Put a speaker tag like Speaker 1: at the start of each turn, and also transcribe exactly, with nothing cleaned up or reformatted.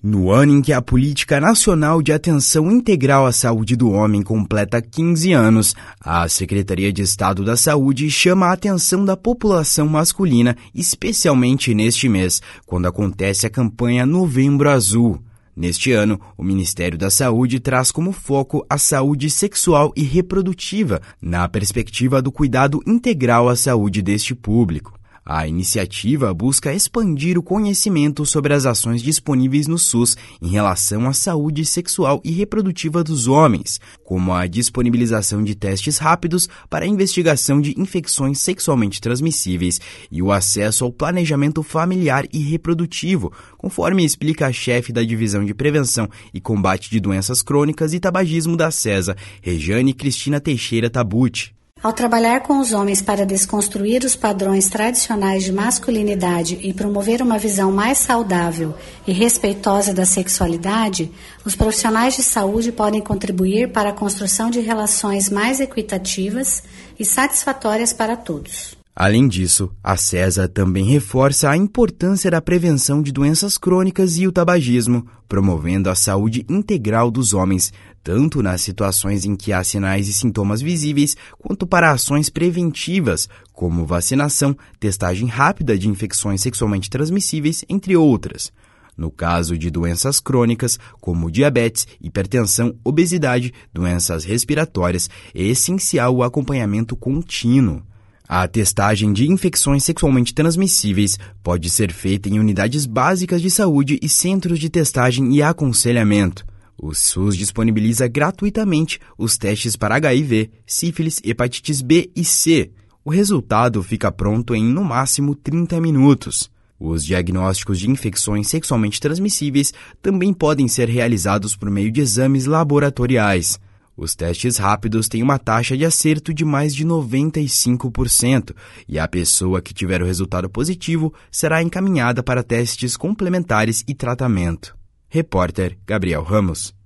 Speaker 1: No ano em que a Política Nacional de Atenção Integral à Saúde do Homem completa quinze anos, a Secretaria de Estado da Saúde chama a atenção da população masculina, especialmente neste mês, quando acontece a campanha Novembro Azul. Neste ano, o Ministério da Saúde traz como foco a saúde sexual e reprodutiva, na perspectiva do cuidado integral à saúde deste público. A iniciativa busca expandir o conhecimento sobre as ações disponíveis no SUS em relação à saúde sexual e reprodutiva dos homens, como a disponibilização de testes rápidos para a investigação de infecções sexualmente transmissíveis e o acesso ao planejamento familiar e reprodutivo, conforme explica a chefe da Divisão de Prevenção e Combate de Doenças Crônicas e Tabagismo da SESA, Rejane Cristina Teixeira Tabucci.
Speaker 2: Ao trabalhar com os homens para desconstruir os padrões tradicionais de masculinidade e promover uma visão mais saudável e respeitosa da sexualidade, os profissionais de saúde podem contribuir para a construção de relações mais equitativas e satisfatórias para todos.
Speaker 1: Além disso, a SESA também reforça a importância da prevenção de doenças crônicas e o tabagismo, promovendo a saúde integral dos homens, tanto nas situações em que há sinais e sintomas visíveis, quanto para ações preventivas, como vacinação, testagem rápida de infecções sexualmente transmissíveis, entre outras. No caso de doenças crônicas, como diabetes, hipertensão, obesidade, doenças respiratórias, é essencial o acompanhamento contínuo. A testagem de infecções sexualmente transmissíveis pode ser feita em unidades básicas de saúde e centros de testagem e aconselhamento. O SUS disponibiliza gratuitamente os testes para H I V, sífilis, hepatites B e C. O resultado fica pronto em, no máximo, trinta minutos. Os diagnósticos de infecções sexualmente transmissíveis também podem ser realizados por meio de exames laboratoriais. Os testes rápidos têm uma taxa de acerto de mais de noventa e cinco por cento e a pessoa que tiver o resultado positivo será encaminhada para testes complementares e tratamento. Repórter Gabriel Ramos.